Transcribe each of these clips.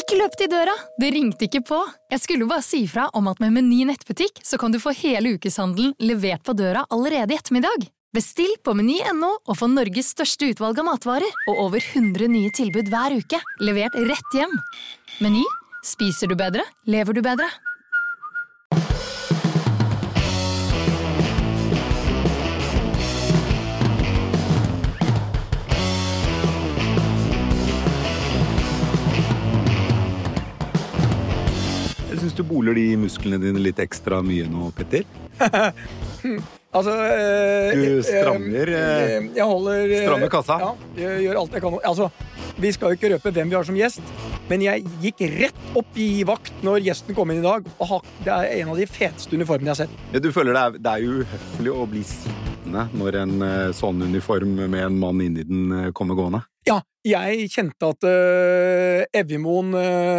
Ikke løp til døra, det ringte ikke på. Jeg skulle bare si fra om at med Meny nettbutikk så kan du få hele ukeshandelen levert på døra allerede i ettermiddag. Bestill på Meny.no og få Norges største utvalg av matvarer og over 100 nye tilbud hver uke, levert rett hjem. Meny, spiser du bedre, lever du bedre. Jeg synes du boler de musklene dine litt ekstra mye nå, Petter. Altså, Du strammer jeg holder strammer kassa. Ja, jeg gjør alt jeg kan. Altså, vi skal jo ikke røpe hvem vi har som gjest, men jeg gikk rett opp i vakt når gjesten kom inn i dag, og det er en av de feteste uniformene jeg har sett. Ja, du føler det er jo uhøflig å bli sittende når en sånn uniform med en mann inni den kommer gående? Ja, jeg kjente at Evjemoen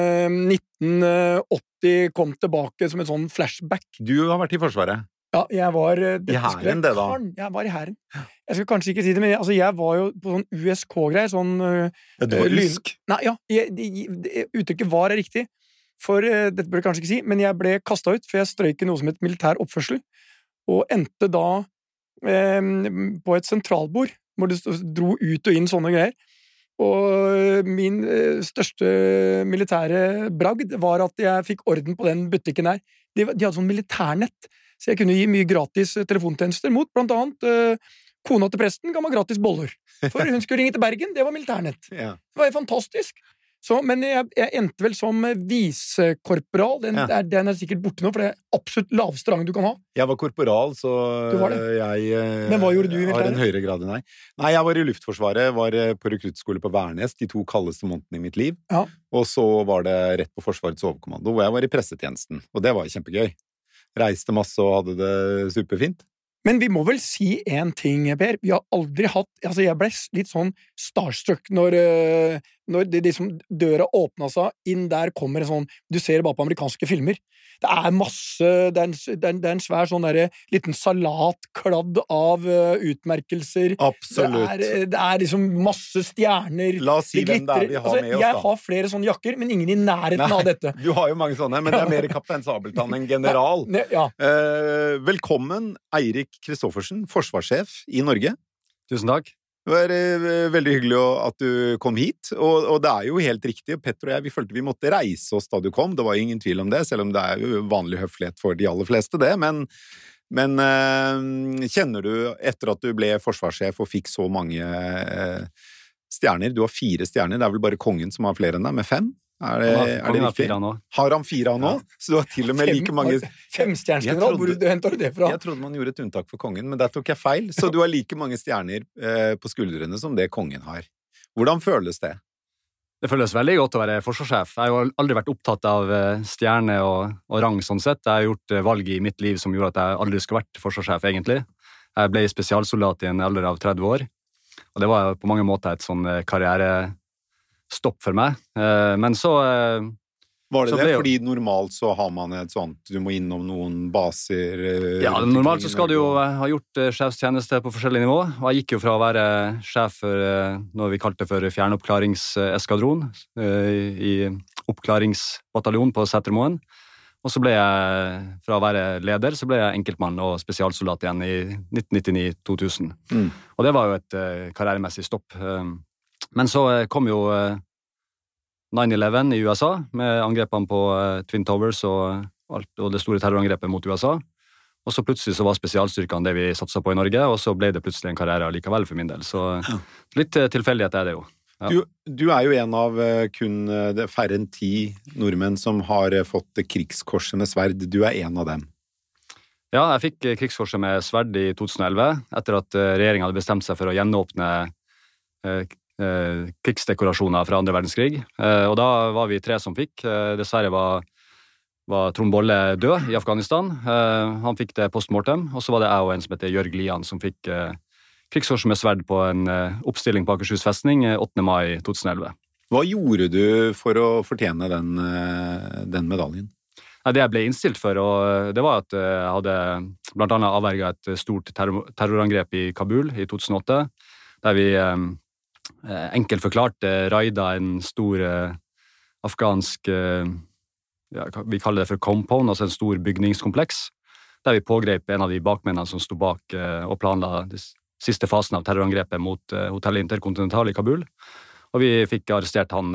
1980 kom tilbake som en sånn flashback. Du har vært i Forsvaret. Ja, jeg var I hæren, det da? Jeg var i hæren. Jeg skal kanskje ikke si det, men jeg var jo på sånn USK-greier, sånn Ja, du var usk? Nei, ja, uttrykket var riktig, for dette bør jeg kanskje ikke si, men jeg ble kastet ut, for jeg strøyk noe som et militær oppførsel, og endte da på et sentralbord, hvor det dro ut og inn sånne greier. Og min største militære bragd var at jeg fikk orden på den butikken her. De hadde sånn militærnett, så jeg kunne gi mye gratis telefontjenester mot, blant annet kona til presten ga meg gratis boller. For hun skulle ringe til Bergen, det var militærnett. Ja. Det var jo fantastisk. Så, men jeg endte vel som visekorporal. Den er sikkert borte nå, for det er absolutt laveste rang du kan ha. Jeg var korporal, så Du var det? Men hva gjorde du i har en høyere grad enn deg. Nei, jeg var i Luftforsvaret, var på rekruttskole på Værnes de 2 kaldeste månedene i mitt liv. Ja. Og så var det rett på Forsvarets overkommando, hvor jeg var i pressetjenesten. Og det var kjempegøy. Reiste masse og hadde det superfint. Men vi må vel si en ting, Per. Vi har aldri hatt... Altså, jeg ble litt sånn starstruck når det liksom døra åpnet seg, inn der kommer en sånn... Du ser det bare på amerikanske filmer. Det er masse... Det er en svær sånn der, liten salatkladd av utmerkelser. Absolutt. Det er liksom masse stjerner. La oss si hvem det er vi har med oss, da. Jeg har flere sånne jakker, men ingen i nærheten av dette. Du har jo mange sånne, men det er mer Kaptein Sabeltann enn general. Ja. Velkommen, Eirik Kristoffersen, forsvarssjef i Norge. Tusen takk. Det var veldig hyggelig at du kom hit, og det er jo helt riktig. Petter og jeg, vi følte vi måtte reise oss da du kom. Det var ingen tvil om det, selv om det er jo vanlig høflighet for de aller fleste det. Men kjenner du, etter at du ble forsvarssjef og fikk så mange stjerner, du har 4 stjerner, det er vel bare kongen som har flere enn deg, med 5? Er det riktig? Har han 4 nå? Så du har til og med like mange... 5-stjernsgeneral, hvor hentet du det fra? Jeg trodde man gjorde et unntak for kongen, men der tok jeg feil. Så du har like mange stjerner på skuldrene som det kongen har. Hvordan føles det? Det føles veldig godt å være forsvarssjef. Jeg har jo aldri vært opptatt av stjerne og rang sånn sett. Jeg har gjort valg i mitt liv som gjorde at jeg aldri skulle vært forsvarssjef, egentlig. Jeg ble spesialsoldat i en alder av 30 år, og det var på mange måter et sånn karrierestopp for meg. Men så... Var det fordi normalt så har man et sånt, du må innom noen baser? Ja, normalt så skal du jo ha gjort sjefstjeneste på forskjellige nivå, og jeg gikk jo fra å være sjef for noe vi kalte for fjernoppklaringseskadron i oppklaringsbataljon på Setermoen, og så ble jeg, fra å være leder, så ble jeg enkeltmann og spesialsoldat igjen i 1999-2000. Og det var jo et karrieremessig stopp. Men så kom jo 9/11 i USA, med angrepene på Twin Towers og det store terrorangrepet mot USA. Og så plutselig så var spesialstyrkene det vi satset på i Norge, og så ble det plutselig en karriere likevel for min del. Så litt tilfeldighet er det jo. Ja. Du er jo en av kun færre enn 10 nordmenn som har fått krigskorset med sverd. Du er en av dem. Ja, jeg fikk krigskorset med sverd i 2011, etter at regjeringen hadde bestemt seg for å gjenåpne krigsdekorasjoner fra 2. verdenskrig, og da var vi 3 som fikk. Dessverre var Trond Bolle død i Afghanistan. Han fikk det postmortem, og så var det jeg og en som heter Jørg Lian som fikk krigskorset med sverd på en oppstilling på Akershus festning 8. mai 2011. Hva gjorde du for å fortjene den medaljen? Det jeg ble innstilt for, og det var at jeg hadde blant annet avverget et stort terrorangrep i Kabul i 2008, der vi enkelt forklart raida en stor afghansk, vi kaller det for compound, altså en stor bygningskompleks, der vi pågrep en av de bakmennene som stod bak og planla den siste fasen av terrorangrepet mot hotellet Intercontinental i Kabul. Og vi fikk arrestert han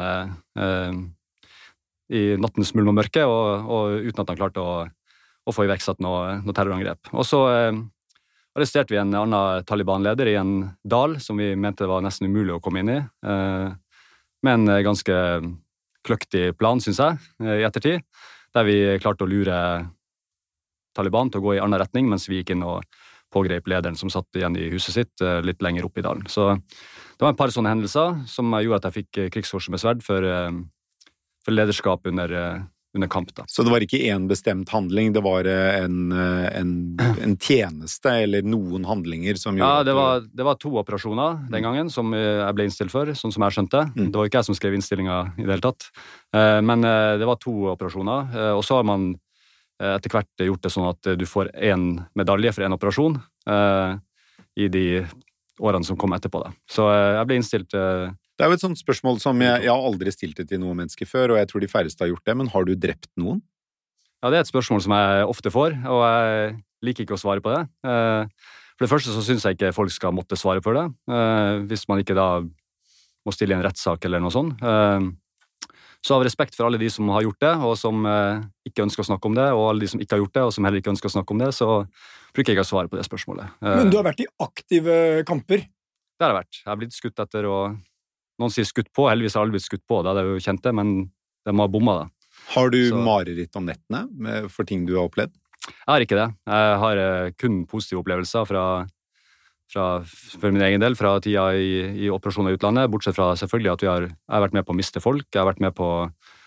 i nattens mulm og mørke, og uten at han klarte å få iverksatt noe terrorangrep. Og så arresterte vi en annen Taliban-leder i en dal som vi mente var nesten umulig å komme inn i, med en ganske kløktig plan, synes jeg, i ettertid, der vi klarte å lure Taliban til å gå i annen retning, mens vi gikk inn og pågrep lederen som satt igjen i huset sitt litt lenger opp i dalen. Så det var en par sånne hendelser som gjorde at jeg fikk krigskorset med sverd for lederskap under kamp. Da. Så det var ikke en bestemt handling, det var en tjeneste eller noen handlinger som gjorde det var 2 operasjoner den gangen som jeg ble innstilt for, sånn som jeg skjønte. Det var ikke jeg som skrev innstillinga i det hele tatt. Men det var 2 operasjoner, og så har man etter hvert gjort det sånn at du får 1 medalje for 1 operasjon i de årene som kom etterpå. Da. Så jeg ble innstilt. Det jo et sånt spørsmål som jeg har aldri stilt det til noen mennesker før, og jeg tror de færreste har gjort det, men har du drept noen? Ja, det et spørsmål som jeg ofte får, og jeg liker ikke å svare på det. For det første så synes jeg ikke folk skal måtte svare på det, hvis man ikke da må stille i en rettssak eller noe sånt. Så av respekt for alle de som har gjort det, og som ikke ønsker å snakke om det, og alle de som ikke har gjort det, og som heller ikke ønsker å snakke om det, så bruker jeg ikke å svare på det spørsmålet. Men du har vært i aktive kamper? Det har jeg vært. Jeg har blitt skutt etter, og noen sier skutt på, heldigvis har jeg aldri blitt skutt på, da det jo kjent det, men de har bomma da. Har du mareritt om nettene for ting du har opplevd? Jeg har ikke det. Jeg har kun positive opplevelser for min egen del, fra tida i operasjoner i utlandet, bortsett fra selvfølgelig at jeg har vært med på å miste folk, jeg har vært med på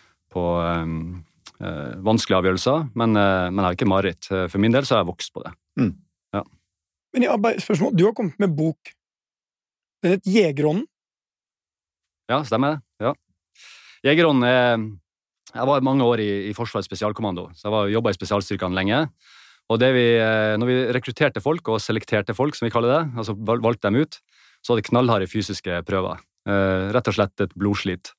vanskelige avgjørelser, men jeg har ikke mareritt. For min del så har jeg vokst på det. Ja. Men jeg har bare et spørsmål. Du har kommet med bok. Den heter Jegerånden. Ja, stemmer det. Ja. Jegerånden jeg var mange år i Forsvarets spesialkommando, så jeg jobbet i spesialstyrkene lenge. Og når vi rekrutterte folk og selekterte folk, som vi kaller det, altså valgte dem ut, så var det knallharde fysiske prøver. Rett og slett et blodslit.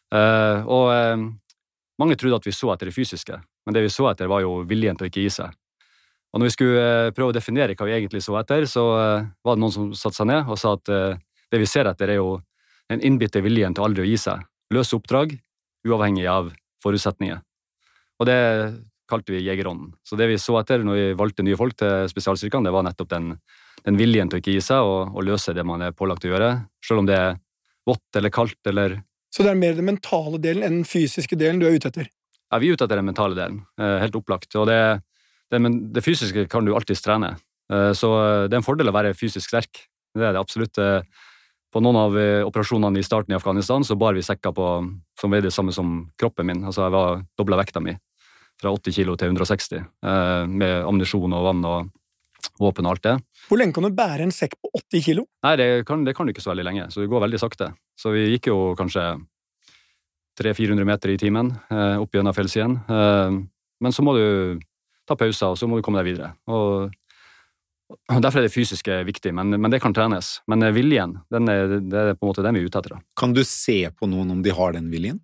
Mange trodde at vi så etter det fysiske, men det vi så etter var jo viljen til å ikke gi seg. Og når vi skulle prøve å definere hva vi egentlig så etter, så var det noen som satte seg ned og sa at det vi ser etter jo en innbitte viljen til aldri å gi seg. Løse oppdrag, uavhengig av forutsetninger. Og det kalte vi Jegerånden. Så det vi så etter når vi valgte nye folk til spesialstyrkene, det var nettopp den viljen til å ikke gi seg og løse det man pålagt å gjøre, selv om det vått eller kaldt eller... Så det mer den mentale delen enn den fysiske delen du ute etter? Ja, vi ute etter den mentale delen. Helt opplagt. Og det fysiske kan du alltid trene. Så det en fordel å være fysisk sterk. Det det absolutt. På noen av operasjonene i starten i Afghanistan så bar vi sekker som veide det samme som kroppen min. Altså jeg var doblet vekta mi fra 80 kilo til 160 med ammunisjon og vann og våpen og alt det. Hvor lenge kan du bære en sekk på 80 kilo? Nei, det kan du ikke så veldig lenge, så det går veldig sakte. Så vi gikk jo kanskje 300-400 meter i timen opp gjennom fjellsiden. Men så må du ta pauser, og så må du komme deg videre. Og derfor det fysiske viktig, men det kan trenes. Men viljen, det på en måte den vi ute etter. Da. Kan du se på noen om de har den viljen?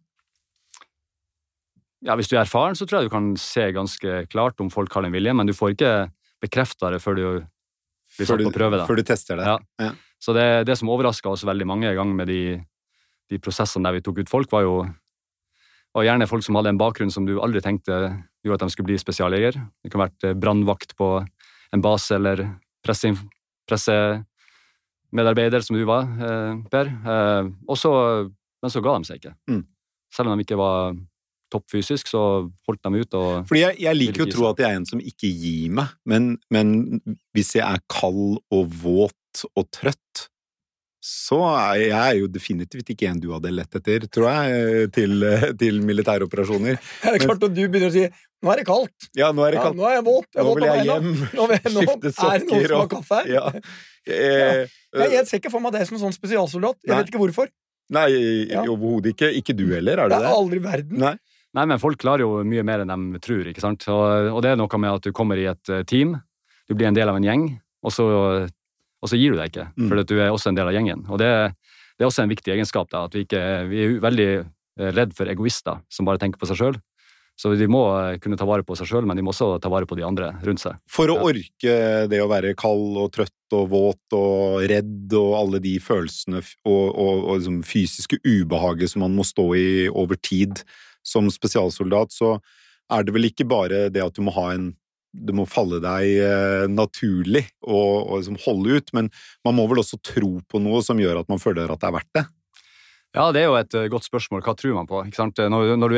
Ja, hvis du erfaren, så tror jeg du kan se ganske klart om folk har den viljen, men du får ikke bekreftet det før du blir satt på prøve. Da. Før du tester det? Ja. Så det som overrasket oss veldig mange ganger med de prosessene der vi tok ut folk, var gjerne folk som hadde en bakgrunn som du aldri tenkte gjorde at de skulle bli spesialjeger. Det kan ha vært brandvakt på en base eller pressemedarbeider som du var, Per. Men så ga de seg ikke. Selv om de ikke var toppfysisk, så holdt de ut. Fordi jeg liker jo å tro at jeg en som ikke gir meg, men hvis jeg kald og våt og trøtt, så jeg jo definitivt ikke en du hadde lett etter, tror jeg, til militæroperasjoner. Det klart at du begynner å si, nå det kaldt. Ja, nå det kaldt. Nå jeg våt. Nå vil jeg hjem, skifte sokker. Det noen som har kaffe her? Ja. Jeg ser ikke for meg det som en sånn spesialsoldat. Jeg vet ikke hvorfor. Nei, overhodet ikke. Ikke du heller, det? Det aldri verden. Nei, men folk klarer jo mye mer enn de tror, ikke sant? Og det noe med at du kommer i et team, du blir en del av en gjeng, og så gir du deg ikke, for du også en del av gjengen. Og det også en viktig egenskap, da, at vi er veldig redd for egoister som bare tenker på seg selv. Så de må kunne ta vare på seg selv, men de må også ta vare på de andre rundt seg. For å orke det å være kald og trøtt og våt og redd og alle de følelsene og liksom fysiske ubehaget som man må stå i over tid som spesialsoldat, så det vel ikke bare det at du må falle deg naturlig og liksom holde ut, men man må vel også tro på noe som gjør at man føler at det verdt det? Ja, det jo et godt spørsmål. Hva tror man på? Ikke sant? Når du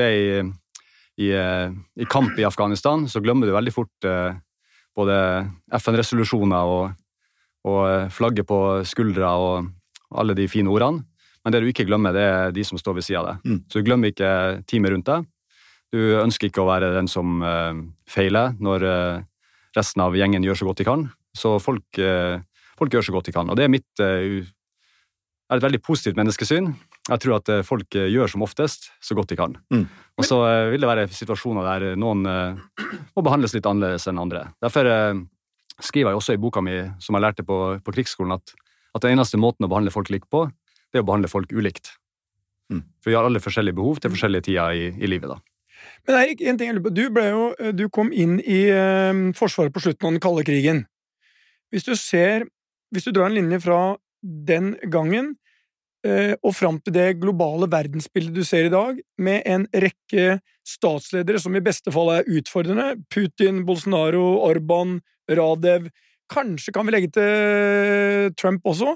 i kamp i Afghanistan, så glemmer du veldig fort både FN-resolusjoner og flagget på skuldra og alle de fine ordene. Men det du ikke glemmer, det de som står ved siden av deg. Så du glemmer ikke teamet rundt deg. Du ønsker ikke å være den som feiler når resten av gjengen gjør så godt de kan. Så folk gjør så godt de kan. Og det mitt et veldig positivt menneskesyn. Jeg tror at folk gjør som oftest så godt de kan. Og så vil det være situasjoner der noen må behandles litt annerledes enn andre. Derfor skriver jeg også i boka mi, som jeg lærte på krigsskolen, at den eneste måten å behandle folk likt på, det å behandle folk ulikt. For vi har alle forskjellige behov til forskjellige tider i livet da. Men Eirik, en ting jeg lurer på. Du kom inn i Forsvaret på slutten av den kalde krigen. Hvis du drar en linje fra den gangen og frem til det globale verdensbildet du ser i dag, med en rekke statsledere som i beste fall utfordrende, Putin, Bolsonaro, Orban, Radev, kanskje kan vi legge til Trump også.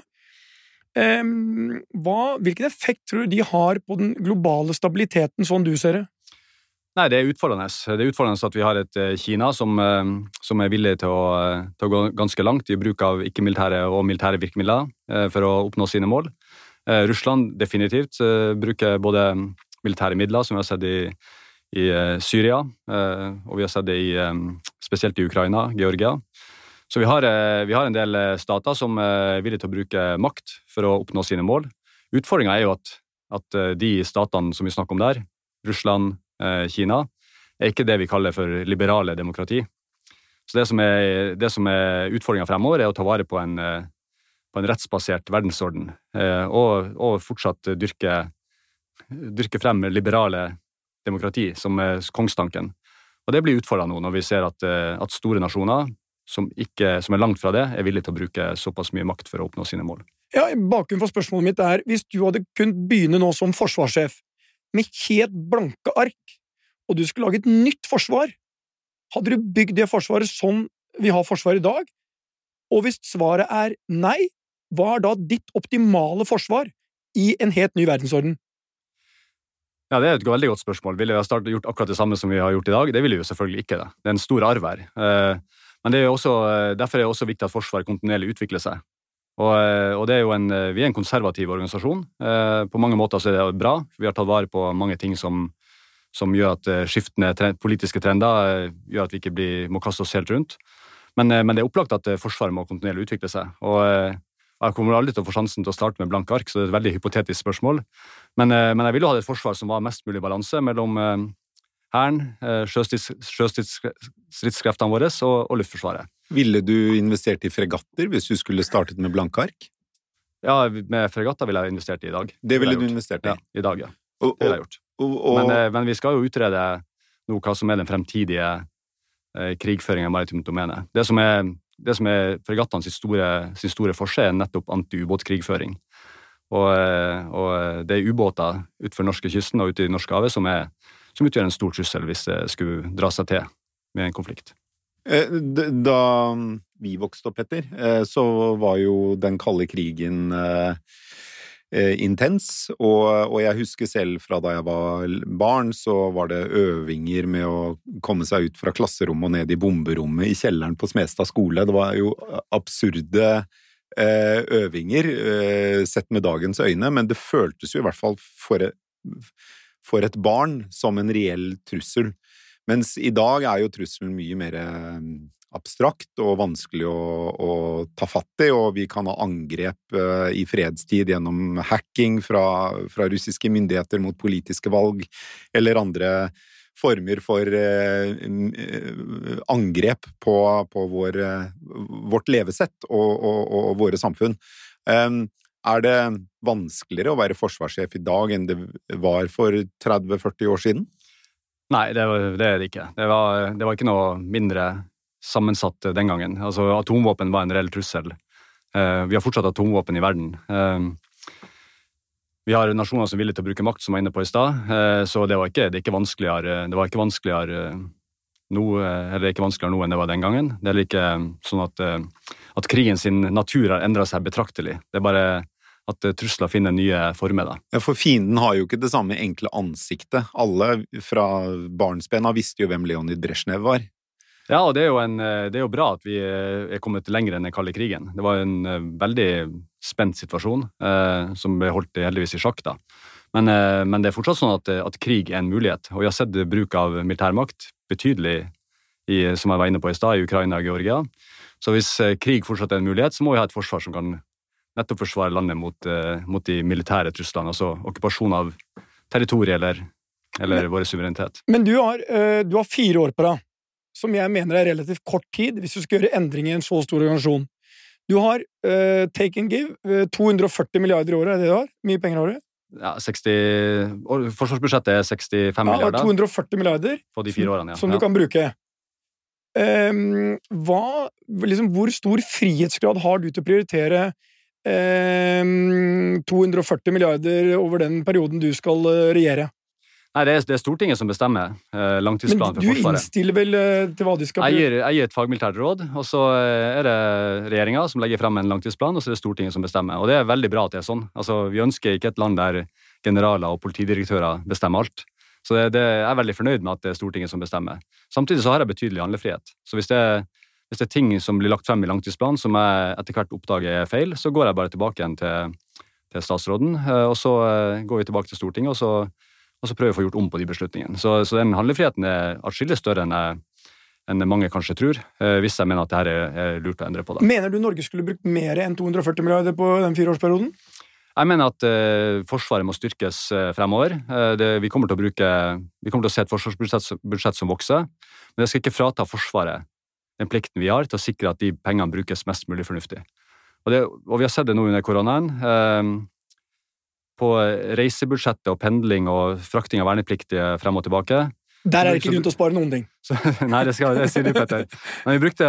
Hvilken effekt tror du de har på den globale stabiliteten, sånn du ser det? Nei, det utfordrende. Det utfordrende at vi har et Kina som villig til å gå ganske langt i bruk av ikke-militære og militære virkemidler for å oppnå sine mål. Russland definitivt bruker både militære midler, som vi har sett i Syria, og vi har sett det spesielt i Ukraina, Georgia. Så vi har en del stater som villig til å bruke makt for å oppnå sine mål. Utfordringen jo at de statene som vi snakker om der, Russland, Kina, ikke det vi kaller for liberale demokrati. Så det som utfordringen fremover å ta vare på en rettsbasert verdensorden og fortsatt dyrke frem liberale demokrati som kongstanken. Og det blir utfordrende nå når vi ser at store nasjoner som langt fra det villige til å bruke såpass mye makt for å oppnå sine mål. Ja, bakgrunnen for spørsmålet mitt hvis du hadde kunnet begynne nå som forsvarssjef med helt blanke ark, og du skulle lage et nytt forsvar, hadde du bygd det forsvaret sånn vi har forsvar i dag? Og hvis svaret nei, hva da ditt optimale forsvar i en helt ny verdensorden? Ja, det et veldig godt spørsmål. Ville vi gjort akkurat det samme som vi har gjort i dag? Det ville vi jo selvfølgelig ikke da. Det en stor arv her. Men derfor det også viktig at forsvaret kontinuerlig utvikler seg. Og det jo vi en konservativ organisasjon. På mange måter så det bra. Vi har tatt vare på mange ting som gjør at skiftende politiske trender gjør at vi ikke må kaste oss helt rundt. Men det opplagt at forsvaret må kontinuerlig utvikle seg. Og jeg kommer aldri til å få sjansen til å starte med blank ark, så det et veldig hypotetisk spørsmål. Men jeg ville ha et forsvar som var mest mulig balanse mellom Hæren, sjøstridskreftene våre og luftforsvaret. Ville du investert i fregatter hvis du skulle startet med blanke ark? Ja, med fregatter ville jeg investert i dag. Det ville du investert i? Ja, i dag, ja. Det ville jeg gjort. Men vi skal jo utrede nå hva som den fremtidige krigføringen av maritimt domene. Det som fregattene sin store forskjell nettopp anti-ubåtkrigføring. Og det ubåter utenfor norskekysten og ute i Norskehavet som utgjør en stor trussel hvis det skulle dra seg til med en konflikt. Da vi vokste opp, Petter, så var jo den kalde krigen intens, og jeg husker selv fra da jeg var barn, så var det øvinger med å komme seg ut fra klasserommet og ned i bomberommet i kjelleren på Smestad skole. Det var jo absurde øvinger sett med dagens øyne, men det føltes jo i hvert fall for et barn som en reell trussel. Mens i dag jo trusselen mye mer abstrakt og vanskelig å ta fatt i, og vi kan ha angrep i fredstid gjennom hacking fra russiske myndigheter mot politiske valg, eller andre former for angrep på vårt levesett og våre samfunn. det vanskeligere å være forsvarssjef i dag enn det var for 30-40 år siden? Nei, det er det ikke. Det var ikke noe mindre sammensatt den gangen. Altså, atomvåpen var en reell trussel. Vi har fortsatt atomvåpen i verden. Vi har nasjoner som er villige til å bruke makt, som var inne på i sted, så det var ikke vanskeligere nå, eller ikke vanskeligere nå enn det var den gangen. Det er ikke sånn at krigen sin natur har endret seg betraktelig. Det er bare at trusler finner nye former da. Ja, for fienden har jo ikke det samme enkle ansiktet. Alle fra barnsben av visste jo hvem Leonid Brezhnev var. Ja, og det er jo bra at vi er kommet lenger enn den kalde krigen. Det var en veldig spent situasjon, som ble holdt heldigvis i sjakk da. Men det er fortsatt sånn at krig er en mulighet, og vi har sett bruk av militærmakt betydelig, som jeg var inne på i sted, i Ukraina og Georgia. Så hvis krig fortsatt er en mulighet, så må vi ha et forsvar som kan nettopp forsvare landet mot de militære truslene, altså okkupasjon av territorier eller vår suverenitet. Men du har 4 år på deg, som jeg mener er relativt kort tid hvis du skal gjøre endringer i en så stor organisasjon. Du har take and give, 240 milliarder i året, er det du har? Mye penger i året? Ja, forsvarsbudsjettet er 65 milliarder. 240 milliarder på de 4 årene, ja. Som du kan bruke. Hvor stor frihetsgrad har du til å prioritere 240 milliarder over den perioden du skal regjere? Nei, det er Stortinget som bestemmer langtidsplanen for Forsvaret. Men du innstiller vel til hva de skal bruke? Jeg gir et fagmilitært råd, og så er det regjeringen som legger frem en langtidsplan, og så er det Stortinget som bestemmer. Og det er veldig bra at det er sånn. Altså, vi ønsker ikke et land der generaler og politidirektører bestemmer alt. Så jeg er veldig fornøyd med at det er Stortinget som bestemmer. Samtidig så har jeg betydelig handlefrihet. Så hvis det er ting som blir lagt frem i langtidsplanen som jeg etter hvert oppdager er feil, så går jeg bare tilbake igjen til statsråden, og så går vi tilbake til Stortinget, og så prøver vi å få gjort om på de beslutningene. Så den handlefriheten er atskillig større enn mange kanskje tror, hvis jeg mener at dette er lurt å endre på det. Mener du Norge skulle brukt mer enn 240 milliarder på den 4-årsperioden? Jeg mener at Forsvaret må styrkes fremover. Vi kommer til å se et forsvarsbudsjett som vokser, men det skal ikke frata Forsvaret den plikten vi har til å sikre at de pengene brukes mest mulig fornuftig. Og vi har sett det nå under koronaen. På reisebudsjettet og pendling og frakting av vernepliktige frem og tilbake. Der er det ikke grunn til å spare noen ting. Nei, det sier du, Petter. Men vi brukte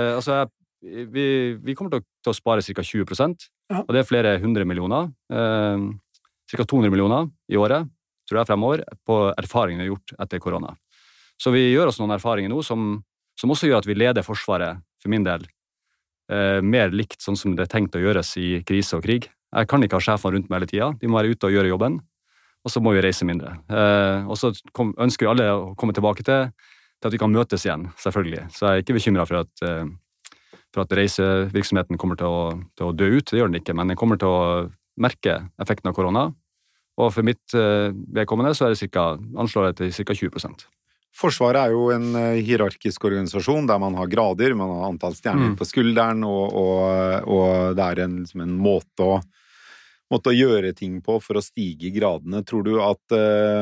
vi kommer til å spare ca. 20%, ja. Og det er flere 100 millioner, ca. 200 millioner i året, tror jeg fremover, på erfaringene gjort etter korona. Så vi gjør oss noen erfaringer nå som også gjør at vi leder Forsvaret, for min del, mer likt sånn som det er tenkt å gjøres i krise og krig. Jeg kan ikke ha sjefene rundt meg hele tiden. De må være ute og gjøre jobben, og så må vi reise mindre. Og så ønsker vi alle å komme tilbake til at vi kan møtes igjen, selvfølgelig. Så jeg er ikke bekymret for at reisevirksomheten kommer til å dø ut. Det gjør den ikke, men den kommer til å merke effekten av korona. Og for mitt vedkommende så er det anslår det til ca. 20%. Forsvaret er jo en hierarkisk organisasjon der man har grader, man har antall stjerner på skulderen, og det er en måte å gjøre ting på for å stige i gradene. Tror du at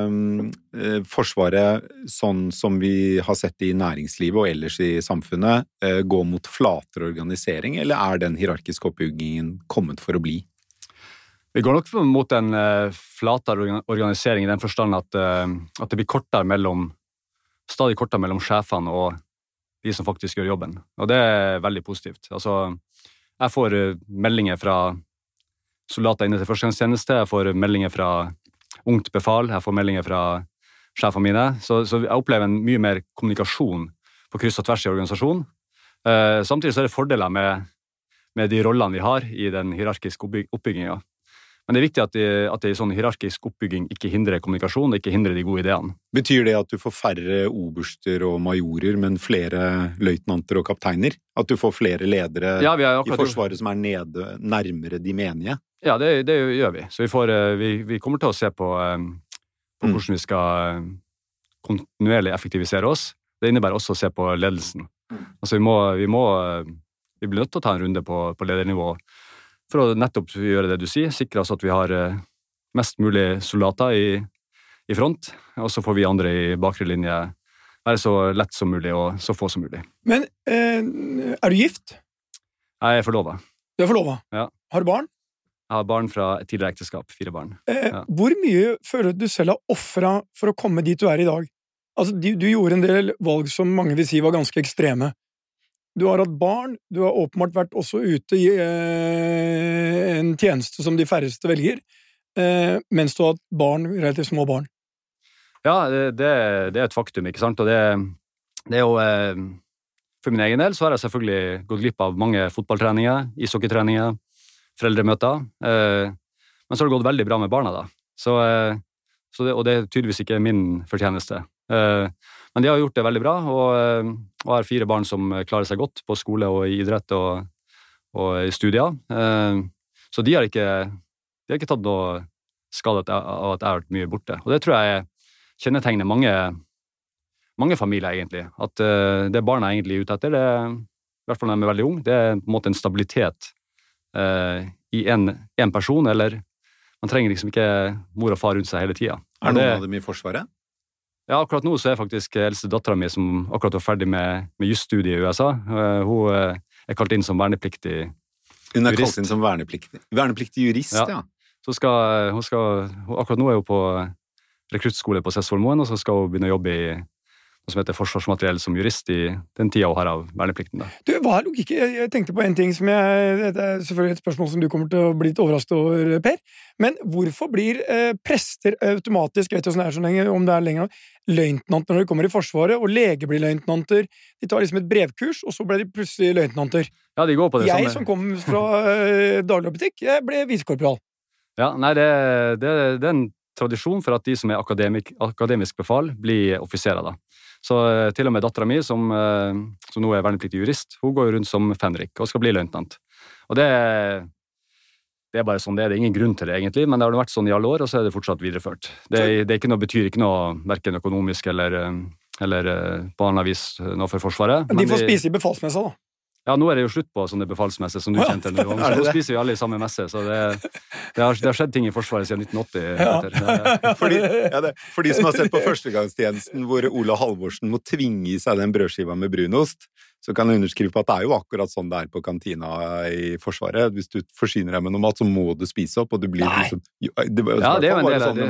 Forsvaret, sånn som vi har sett i næringslivet og ellers i samfunnet, går mot flatere organisering, eller er den hierarkiske oppbyggingen kommet for å bli? Vi går nok mot en flatere organisering i den forstand at det blir stadig kortere mellom sjefene og de som faktisk gjør jobben. Og det er veldig positivt. Altså, jeg får meldinger fra soldater inne til førstegangstjeneste, jeg får meldinger fra ungt befal, jeg får meldinger fra sjefene mine, så jeg opplever en mye mer kommunikasjon på kryss og tvers i organisasjonen. Samtidig så er det fordeler med de rollene vi har i den hierarkiske oppbyggingen. Men det er viktig at det i sånn hierarkisk oppbygging ikke hindrer kommunikasjon, ikke hindrer de gode ideene. Betyr det at du får færre oberster og majorer, men flere løytnanter og kapteiner? At du får flere ledere i Forsvaret som er nærmere de menige? Ja, det gjør vi. Så vi kommer til å se på hvordan vi skal kontinuerlig effektivisere oss. Det innebærer også å se på ledelsen. Altså vi blir nødt til å ta en runde på ledernivå, for å nettopp gjøre det du sier, sikre oss at vi har mest mulig soldater i front, og så får vi andre i bakre linje være så lett som mulig og så få som mulig. Men er du gift? Jeg er forlovet. Du er forlovet? Ja. Har du barn? Jeg har barn fra et tidligere ekteskap, 4 barn. Hvor mye føler du selv har offret for å komme dit du er i dag? Altså, du gjorde en del valg som mange vil si var ganske ekstreme. Du har hatt barn, du har åpenbart vært også ute i en tjeneste som de færreste velger, mens du har hatt barn, relativt små barn. Ja, det er et faktum, ikke sant? Og det er jo, for min egen del så har jeg selvfølgelig gått glipp av mange fotballtreninger, ishockeytreninger, foreldremøter, men så har det gått veldig bra med barna da. Og det er tydeligvis ikke min fortjeneste. Men de har gjort det veldig bra, og har 4 barn som klarer seg godt på skole og i idrett og i studier. Så de har ikke tatt noe skade av at jeg har vært mye borte. Og det tror jeg kjennetegner mange familier egentlig. At det barna er egentlig ute etter, det, i hvert fall når de er veldig unge, det er på en måte en stabilitet i en person, eller man trenger liksom ikke mor og far rundt seg hele tiden. Er noen av dem i Forsvaret? Ja, akkurat nå så er faktisk eldste datteren min som akkurat var ferdig med jusstudiet i USA. Hun er kalt inn som vernepliktig jurist. Hun er kalt inn som vernepliktig jurist, ja. Så akkurat nå er hun på rekruttskole på Sessvollmoen, og så skal hun begynne å jobbe i noe som heter forsvarsmateriell som jurist i den tiden hun har av verneplikten. Da. Du, hva er logikken? Jeg tenkte på en ting som det er selvfølgelig et spørsmål som du kommer til å bli litt overrasket over, Per, men hvorfor blir prester automatisk, jeg vet ikke hvordan det er om det er lenger nå, løytnanter når de kommer i Forsvaret, og leger blir løytnanter, de tar liksom et brevkurs, og så ble de plutselig løytnanter. Ja, de går på det samme. Jeg som kom fra dagligbutikk, jeg ble visekorporal. Ja, nei, det er en tradisjon for at de som er akademisk befal blir offiserer da. Så til og med datteren min, som nå er vernepliktig jurist, hun går rundt som fenrik og skal bli løytnant. Og det er bare sånn det er. Det er ingen grunn til det egentlig, men det har vært sånn i alle år, og så er det fortsatt videreført. Betyr ikke noe hverken økonomisk eller på annen vis noe for Forsvaret. Men de får spise i befalsmessa da? Ja, nå er det jo slutt på sånne befalsmesse som du kjente nå. Nå spiser vi alle i samme messe, så det har skjedd ting i Forsvaret siden 1980. Ja. For de som har sett på førstegangstjenesten hvor Ola Halvorsen må tvinge i seg den brødskiva med brunost, så kan jeg underskrive på at det er jo akkurat sånn det er på kantina i Forsvaret. Hvis du forsyner deg med noe mat, så må du spise opp, og du blir liksom... Ja, det er jo en del av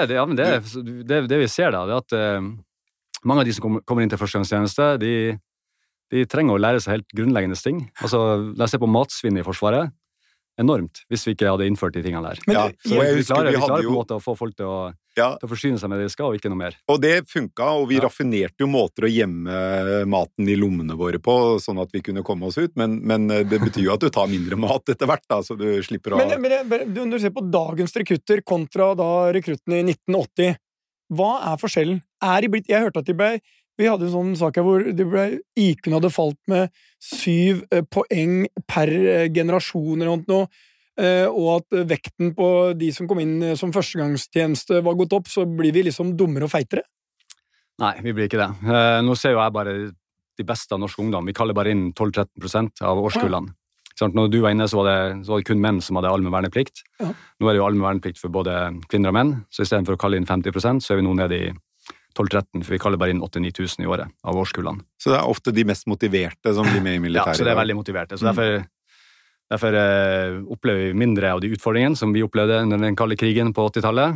det. Det vi ser da, det er at mange av de som kommer inn til førstegangstjeneste, de trenger å lære seg helt grunnleggende ting. Altså, la oss se på matsvinn i Forsvaret. Enormt, hvis vi ikke hadde innført de tingene der. Ja, så vi klarer på en måte å få folk til å forsyne seg med det de skal, og ikke noe mer. Og det funket, og vi raffinerte jo måter å gjemme maten i lommene våre på, sånn at vi kunne komme oss ut, men det betyr jo at du tar mindre mat etter hvert, da, så du slipper å... Men når du ser på dagens rekrutter kontra da rekruttene i 1980, hva er forskjellen? Jeg hørte at vi hadde en sånn sak her hvor IQ-en hadde falt med 7 poeng per generasjon eller noe, og at vekten på de som kom inn som førstegangstjeneste var gått opp, så blir vi liksom dummere og feitere? Nei, vi blir ikke det. Nå ser jo jeg bare de beste av norsk ungdom. Vi kaller bare inn 12-13% av årskullene. Ja. Når du var inne, så var det kun menn som hadde allmenn verneplikt. Ja. Nå er det jo allmenn verneplikt for både kvinner og menn, så i stedet for å kalle inn 50%, så er vi nå nede i 12-13, for vi kaller bare inn 8-9 000 i året av årskullene. Så det er ofte de mest motiverte som blir med i militæret? Ja, så det er veldig motiverte. Så derfor opplever vi mindre av de utfordringene som vi opplevde under den kalde krigen på 80-tallet.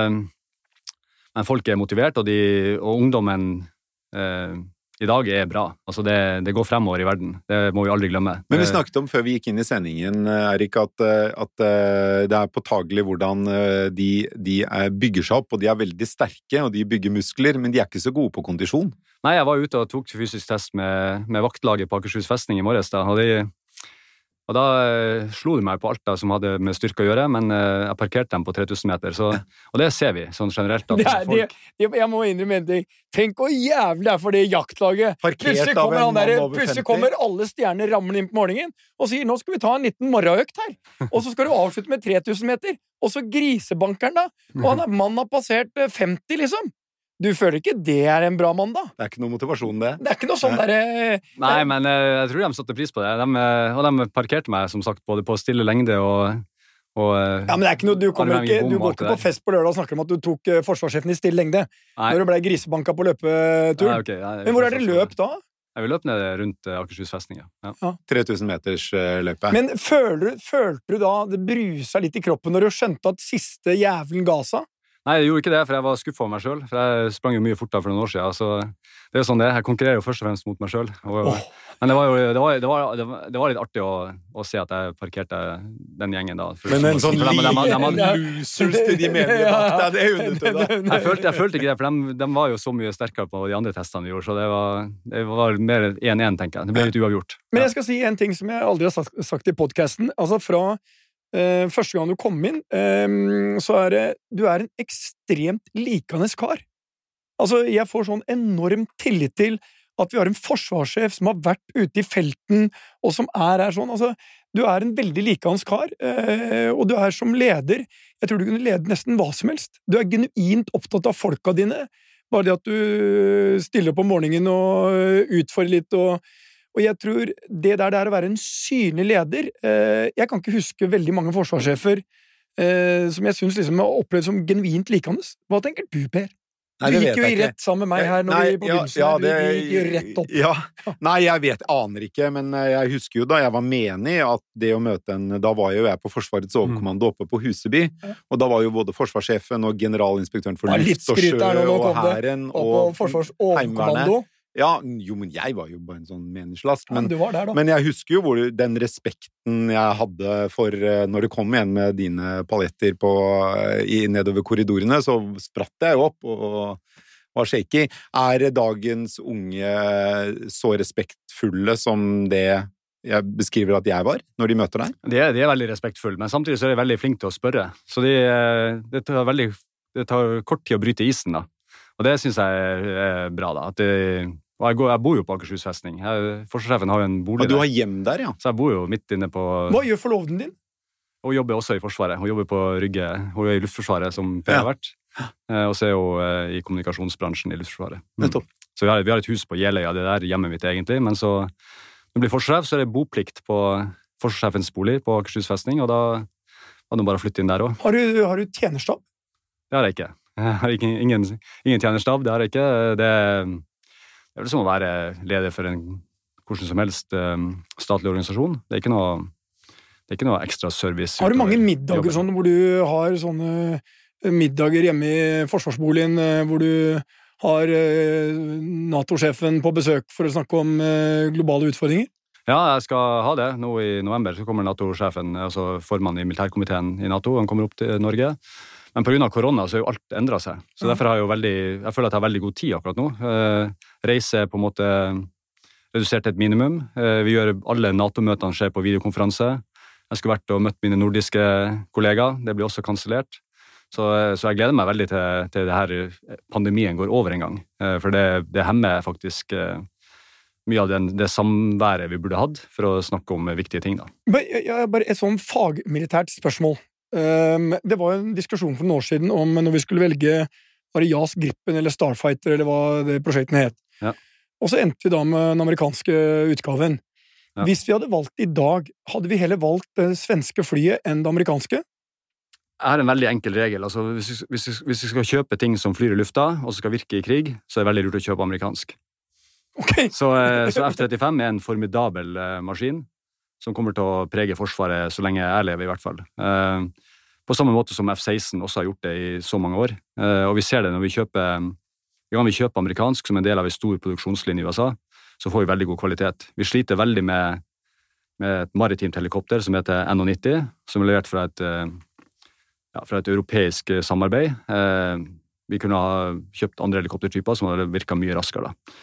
Men folk er motivert, og ungdommen i dag er bra. Altså det går fremover i verden. Det må vi aldri glemme. Men vi snakket om før vi gikk inn i sendingen, Erik, at det er påtagelig hvordan de bygger seg opp, og de er veldig sterke, og de bygger muskler, men de er ikke så gode på kondisjon. Nei, jeg var ute og tok fysisk test med vaktlaget på Akershus festning i morges, og da slo det meg på alt da som hadde med styrke å gjøre, men jeg parkerte dem på 3000 meter, og det ser vi sånn generelt. Jeg må innrømme en ting. Tenk hvor jævlig det er for det jaktlaget. Plutselig kommer alle stjerner ramlende inn på morgenen og sier, nå skal vi ta en liten morgenøkt her, og så skal du avslutte med 3000 meter, og så grisebankeren da, og mannen har passert 50 liksom. Du føler ikke det er en bra mann, da? Det er ikke noe motivasjon, det. Det er ikke noe sånn der... Nei, men jeg tror de satte pris på det. De parkerte meg, som sagt, både på stille lengde og ja, men det er ikke noe, du går ikke på fest på lørdag og snakker om at du tok forsvarssjefen i stille lengde. Nei. Når du ble grisebanka på løpeturen. Okay, men hvor er det løp da? Jeg vil løpe ned rundt Akershus festning, ja. 3000 meters løpet. Men følte du da det brusa litt i kroppen når du skjønte at siste jævelen ga seg? Nei, jeg gjorde ikke det, for jeg var skuffet over meg selv, for jeg sprang jo mye fortere for noen år siden, så det er jo sånn det, jeg konkurrerer jo først og fremst mot meg selv. Men det var litt artig å se at jeg parkerte den gjengen da. Men en sånn losers til de medier bak deg, det undret da. Jeg følte ikke det, for de var jo så mye sterkere på de andre testene vi gjorde, så det var mer 1-1, tenker jeg. Det ble litt uavgjort. Men jeg skal si en ting som jeg aldri har sagt i podcasten, altså fra første gang du kom inn, så du en ekstremt likende kar. Altså, jeg får sånn enorm tillit til at vi har en forsvarssjef som har vært ute i felten, og som her sånn. Altså, du en veldig likende kar, og du som leder. Jeg tror du kunne lede nesten hva som helst. Du genuint opptatt av folka dine. Bare det at du stiller på morgenen og utfordrer litt, og jeg tror det å være en synlig leder, jeg kan ikke huske veldig mange forsvarssjefer som jeg synes liksom har opplevd som genuint likende. Hva tenker du, Per? Nei, du gikk jo i rett sammen med meg her når vi på begynnelsen. Du gikk jo rett opp. Ja. Nei, jeg aner ikke, men jeg husker jo da jeg var menig at det å møte da var jo jeg på Forsvarets overkommando oppe på Huseby, og da var jo både forsvarssjefen og generalinspektøren for luft og sjø og hæren og Heimevernet. Ja, jo, men jeg var jo bare en sånn meningslast, men, du var der, da. Men jeg husker jo den respekten jeg hadde for når det kom igjen med dine paletter nedover korridorene, så spratt jeg jo opp og var shaky. Dagens unge så respektfulle som det jeg beskriver at jeg var, når de møter deg? De veldig respektfulle, men samtidig så de veldig flinke til å spørre. Så det tar kort tid å bryte isen, da. Og det synes jeg bra, da. Og jeg bor jo på Akershus festning. Forsvarssjefen har jo en bolig der. Og du har hjem der, ja? Så jeg bor jo midt inne på... Hva gjør forloveden din? Hun jobber også i Forsvaret. Hun jobber på Rygge. Hun i Luftforsvaret, som Per har vært. Og så hun i kommunikasjonsbransjen i Luftforsvaret. Så vi har et hus på Jeløya, det der hjemmet mitt egentlig. Men så, når jeg blir forsvarssjef, så det boplikt på forsvarssjefens bolig på Akershus festning, og da var det bare å flytte inn der også. Har du tjenerstab? Det har jeg ikke. Jeg har ingen tjenerstab, det har jeg ikke. Det er vel som å være leder for hvordan som helst statlig organisasjon. Det er ikke noe ekstra service. Har du mange middager sånn, hvor du har sånne middager hjemme i forsvarsboligen, hvor du har NATO-sjefen på besøk for å snakke om globale utfordringer? Ja, jeg skal ha det. Nå i november så kommer NATO-sjefen, altså formann i militærkomiteen i NATO, han kommer opp til Norge. Men på grunn av korona så har jo alt endret seg. Så derfor har jeg føler at jeg har veldig god tid akkurat nå. Reise på en måte redusert til et minimum. Vi gjør alle NATO-møtene skjer på videokonferanse. Jeg skulle vært og møtt mine nordiske kollegaer. Det blir også kansellert. Så jeg gleder meg veldig til det her pandemien går over en gang. For det hemmer faktisk mye av det samværet vi burde hatt for å snakke om viktige ting, da. Bare et sånn fagmilitært spørsmål. Det var en diskusjon for noen år siden om når vi skulle velge var det JAS Gripen eller Starfighter eller hva det prosjektene het. Ja. Og så endte vi da med den amerikanske utgaven. Ja. Hvis vi hadde valgt i dag, hadde vi heller valgt det svenske flyet enn det amerikanske? Jeg har en veldig enkel regel. Altså, hvis vi skal kjøpe ting som flyr i lufta og som skal virke i krig, så det veldig lurt å kjøpe amerikansk. Okay. Så F-35 en formidabel maskin som kommer til å prege Forsvaret så lenge jeg lever, i hvert fall. På samme måte som F-16 også har gjort det i så mange år. Og vi ser det når vi kjøper amerikansk som en del av en stor produksjonslinje i USA, så får vi veldig god kvalitet. Vi sliter veldig med et maritimt helikopter som heter NH90, som er levert fra et europeisk samarbeid. Vi kunne ha kjøpt andre helikoptertyper som hadde virket mye raskere da.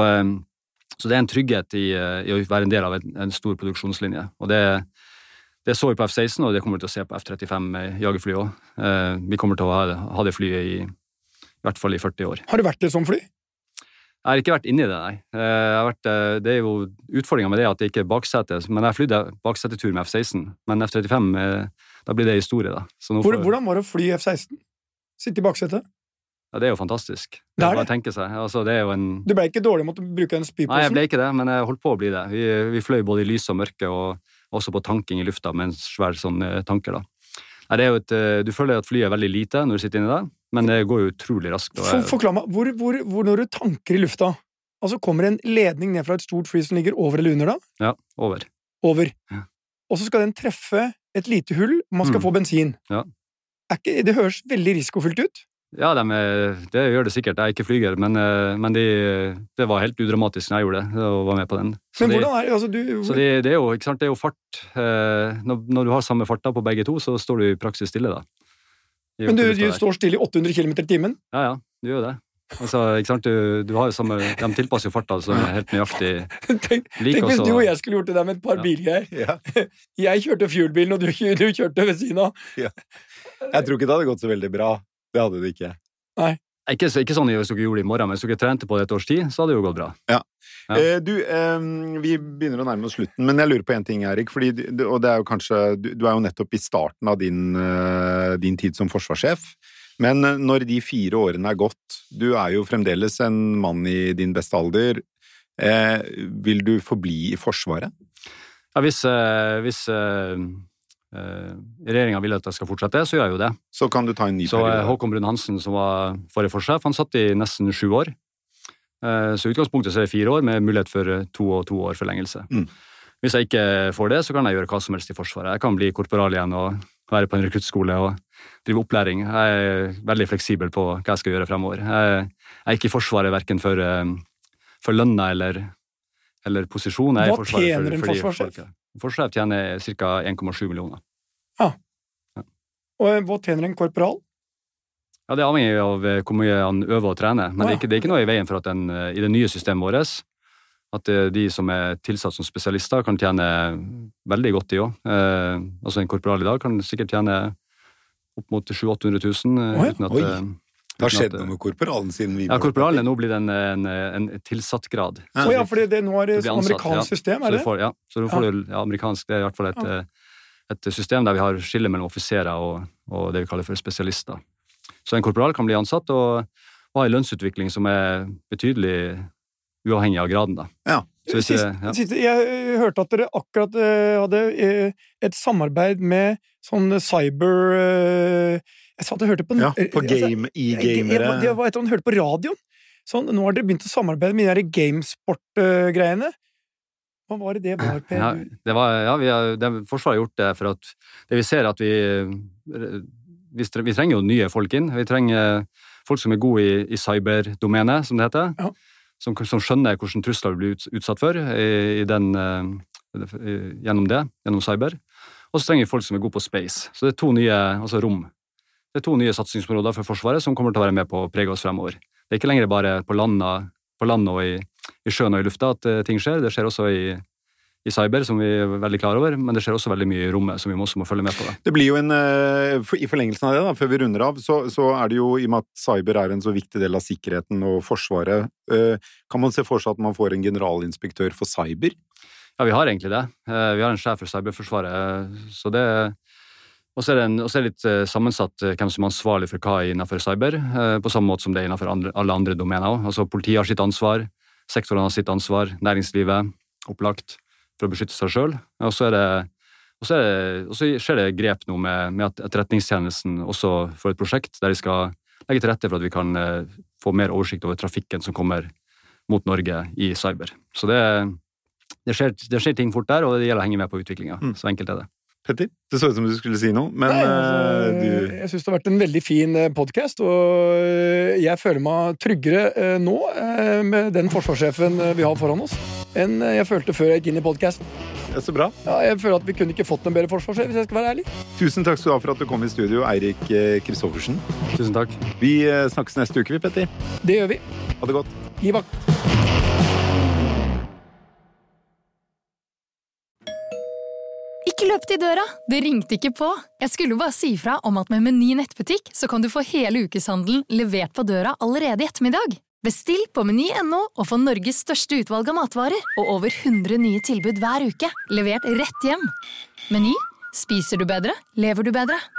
Så det en trygghet i å være en del av en stor produksjonslinje. Og det så vi på F-16, og det kommer vi til å se på F-35 jagerfly også. Vi kommer til å ha det flyet i hvert fall i 40 år. Har du vært i et sånt fly? Jeg har ikke vært inne i det, nei. Det jo utfordringen med det at det ikke baksete, men jeg flydde baksetetur med F-16, men F-35, da blir det historie da. Hvordan var det å fly F-16? Sitte i baksetet? Ja, det jo fantastisk. Det er det. Seg. Altså, det jo Du ble ikke dårlig mot å bruke en spyposen? Nei, jeg ble ikke det, men jeg holdt på å bli det. Vi fløy både i lys og mørke, og også på tanking i lufta med en svær sånn tanker da. Nei, du føler at flyet veldig lite når du sitter inne der, men det går jo utrolig raskt. Forklar meg, hvor når du tanker i lufta, altså kommer en ledning ned fra et stort fly som ligger over eller under da? Ja, over. Ja. Og så skal den treffe et lite hull, og man skal få bensin. Ja. Det høres veldig risikofylt ut. Ja, det gjør det sikkert. Jeg er ikke flyger, men det var helt udramatisk når jeg gjorde det, og var med på den. Men hvordan er det? Altså, så det er jo, ikke sant, det er jo fart. Når du har samme farta på begge to, så står du i praksis stille da. Men du står stille i 800 km i timen? Ja, du gjør det. Altså, ikke sant, du har jo samme, de tilpasser jo farta som er helt nøyaktig Tenk hvis du og jeg skulle gjort det der med et par biler. Ja. Jeg kjørte fuelbilen, og du kjørte ved siden av. Ja. Jeg tror ikke det hadde gått så veldig bra. Det hadde det ikke. Nei. Ikke sånn hvis dere gjorde det i morgen, men hvis dere trente på det et års tid, så hadde det jo gått bra. Ja. Vi begynner å nærme oss slutten, men jeg lurer på en ting, Erik, og det er jo kanskje, du er jo nettopp i starten av din tid som forsvarssjef, men når de 4 årene er gått, du er jo fremdeles en mann i din beste alder, vil du forbli i Forsvaret? Ja, hvis regjeringen vil at jeg skal fortsette, så gjør jeg jo det. Så kan du ta en ny periode. Så Håkon Brun-Hansen, som var forrige forsjef, han satt i nesten 7 år. Så utgangspunktet så er det 4 år, med mulighet for 2 år forlengelse. Hvis jeg ikke får det, så kan jeg gjøre hva som helst i Forsvaret. Jeg kan bli korporal igjen og være på en rekruttskole og drive opplæring. Jeg er veldig fleksibel på hva jeg skal gjøre fremover. Jeg er ikke i Forsvaret hverken for lønna eller posisjon. Hva tjener en forsvarssjef? Forsvaret tjener ca. 1,7 millioner. Ja. Og hva tjener en korporal? Ja, det er avhengig av hvor mye han øver og trener, men det er ikke noe i veien for at i det nye systemet vårt, at de som er tilsatt som spesialister kan tjene veldig godt i også. Altså en korporal i dag kan sikkert tjene opp mot 700 000-800 000 uten at... Det har skjedd noe med korporalen siden vi... Ja, korporalen er nå blitt en tilsatt grad. Ja, fordi nå er det et amerikansk system, er det? Så du får amerikansk, det er i hvert fall et system der vi har skille mellom offiserer og det vi kaller for spesialister. Så en korporal kan bli ansatt og ha en lønnsutvikling som er betydelig uavhengig av graden da. Ja. Jeg hørte at dere akkurat hadde et samarbeid med sånn cyber... Jeg sa at jeg hørte på... Ja, på gamere. Det var etter han hørte på radioen. Sånn, nå har dere begynt å samarbeide med de gamesport-greiene. Hva var det var, Per? Forsvaret har gjort det for at det vi ser at vi trenger jo nye folk inn. Vi trenger folk som er gode i cyberdomenet, som det heter. Ja. Som skjønner hvordan trusler blir utsatt for gjennom cyber. Og så trenger vi folk som er gode på space. Så det er 2 nye, altså rom. Det er 2 nye satsingsområder for Forsvaret som kommer til å være med på å prege oss fremover. Det er ikke lenger bare på land og i sjøen og i lufta at ting skjer. Det skjer også i cyber, som vi er veldig klar over, men det skjer også veldig mye i rommet som vi også må følge med på. Da. Det blir jo i forlengelsen av det, før vi runder av, så er det jo, i og med at cyber er en så viktig del av sikkerheten og Forsvaret, kan man se for seg at man får en generalinspektør for cyber? Ja, vi har egentlig det. Vi har en sjef for cyberforsvaret, så det Og så er det litt sammensatt hvem som er ansvarlig for hva innenfor cyber, på samme måte som det er innenfor alle andre domener også. Altså politiet har sitt ansvar, sektorene har sitt ansvar, næringslivet, opplagt, for å beskytte seg selv. Og så skjer det grep nå med at etterretningstjenesten også får et prosjekt der de skal legge til rette for at vi kan få mer oversikt over trafikken som kommer mot Norge i cyber. Så det skjer ting fort der, og det gjelder å henge med på utviklingen. Så enkelt er det. Petter, det så ut som du skulle si noe, men jeg synes det har vært en veldig fin podcast, og jeg føler meg tryggere nå med den forsvarssjefen vi har foran oss, enn jeg følte før jeg gikk inn i podcasten. Det er så bra. Ja, jeg føler at vi kunne ikke fått en bedre forsvarssjef, hvis jeg skal være ærlig. Tusen takk skal du ha for at du kom i studio, Eirik Kristoffersen. Tusen takk. Vi snakkes neste uke, vi, Petter. Det gjør vi. Ha det godt. Gi vakt. Ikke løp til døra, det ringte ikke på. Jeg skulle bare si fra om at med Meny nettbutikk så kan du få hele ukeshandelen levert på døra allerede i ettermiddag. Bestill på meny.no og få Norges største utvalg av matvarer og over 100 nye tilbud hver uke, levert rett hjem. Meny, spiser du bedre, lever du bedre.